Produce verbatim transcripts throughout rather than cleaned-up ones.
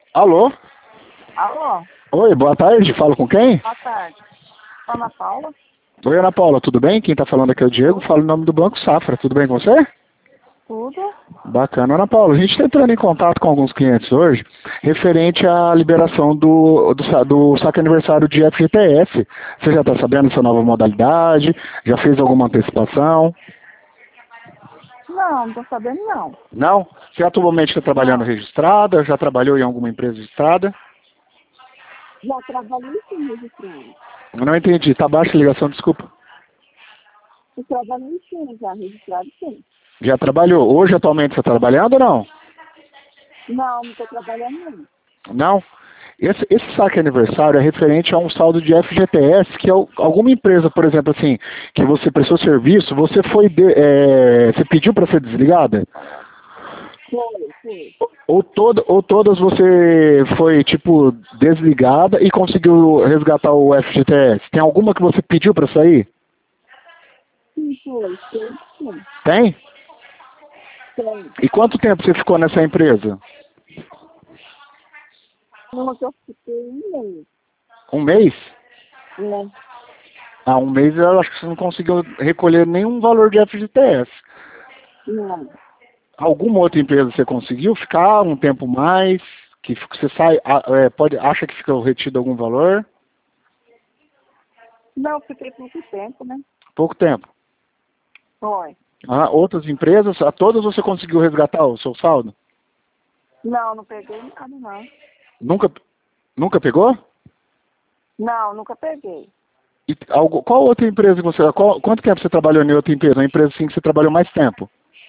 Alô? Alô? Oi, boa tarde. Falo com quem? Boa tarde. Ana Paula? Oi, Ana Paula, tudo bem? Quem tá falando aqui é o Diego. Falo em nome do Banco Safra. Tudo bem com você? Tudo? Bacana. Ana Paula, a gente está entrando em contato com alguns clientes hoje, referente à liberação do, do, sa- do saque aniversário de F G T S. Você já está sabendo essa nova modalidade? Já fez alguma antecipação? Não, não tô sabendo não. Não? Você atualmente está trabalhando Não. registrada? Já trabalhou em alguma empresa registrada? Já trabalhei sim registrado. Eu não entendi. Tá baixa a ligação, desculpa. Eu trabalhei sim, já registrado sim. Já trabalhou. Hoje, atualmente, você está trabalhando ou não? Não, não tô trabalhando não. Não? Esse, esse saque aniversário é referente a um saldo de F G T S, que é o- alguma empresa, por exemplo, assim, que você prestou serviço, você foi de- é, você pediu para ser desligada? Foi, foi. Ou, todo, ou todas você foi, tipo, desligada e conseguiu resgatar o F G T S? Tem alguma que você pediu para sair? Sim, foi. Foi, sim. Tem? Tem. E quanto tempo você ficou nessa empresa? Uma que eu fiquei um mês. Um mês? Né? Ah, um mês eu acho que você não conseguiu recolher nenhum valor de F G T S. Não. Alguma outra empresa você conseguiu ficar um tempo mais? Que f- você sai, a- é, pode, acha que ficou retido algum valor? Não, eu fiquei pouco tempo, né? Pouco tempo. Foi. Ah, outras empresas, a todas você conseguiu resgatar o seu saldo? Não, não peguei nada não. Nunca, nunca pegou? Não, nunca peguei. E algo, qual outra empresa que você, qual, quanto tempo você trabalhou em outra empresa? Uma empresa assim que você trabalhou mais tempo?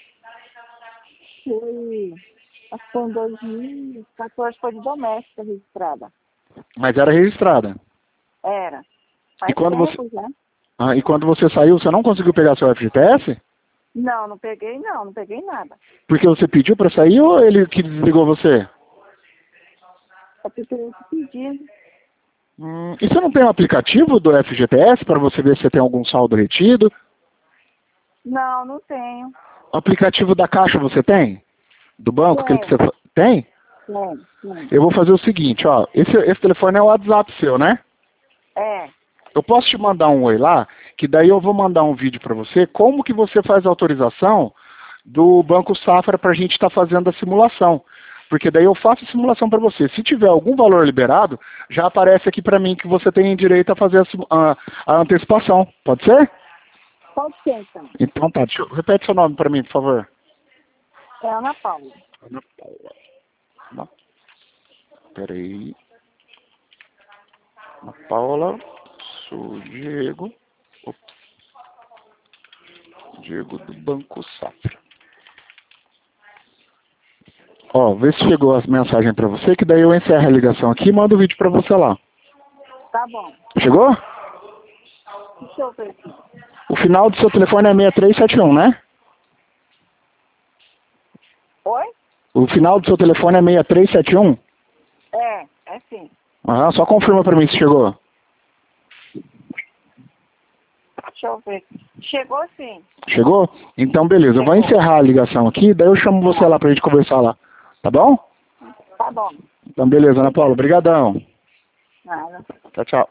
Foi, acho que foi em dois mil e quatorze, foi de doméstica registrada. Mas era registrada. Era. E Faz quando você, tempo já. ah, e quando você saiu, você não conseguiu pegar seu F G T S? Não, não peguei não, não peguei nada. Porque você pediu para sair ou ele que desligou você? É porque eu pedi. Hum, e você não tem um aplicativo do F G T S para você ver se tem algum saldo retido? Não, não tenho. O aplicativo da Caixa você tem? Do banco? Aquele que você Tem, fa- tem? tem, tem. Eu vou fazer o seguinte, ó. Esse, esse telefone é o WhatsApp seu, né? É, Eu posso te mandar um oi lá, que daí eu vou mandar um vídeo para você, como que você faz a autorização do Banco Safra para a gente estar fazendo a simulação. Porque daí eu faço a simulação para você. Se tiver algum valor liberado, já aparece aqui para mim que você tem direito a fazer a, sim- a- a antecipação. Pode ser? pode ser então. Então tá. Deixa eu, repete seu nome para mim, por favor. É Ana Paula. Ana Paula. Ana, peraí. Ana Paula. Sou o Diego. Ops, Diego do Banco Safra. Ó, vê se chegou as mensagens pra você, que daí eu encerro a ligação aqui e mando o vídeo pra você lá. Tá bom. Chegou? Deixa eu ver aqui. O final do seu telefone é seis três sete um, né? Oi? O final do seu telefone é seis três sete um? É, é sim. Aham, só confirma pra mim se chegou. Deixa eu ver. Chegou sim. Chegou? Então beleza, eu vou Chegou. encerrar a ligação aqui, daí eu chamo você lá pra gente conversar lá. Tá bom? Tá bom. Então beleza, Ana Paula, obrigadão. Nada. Tchau, tchau.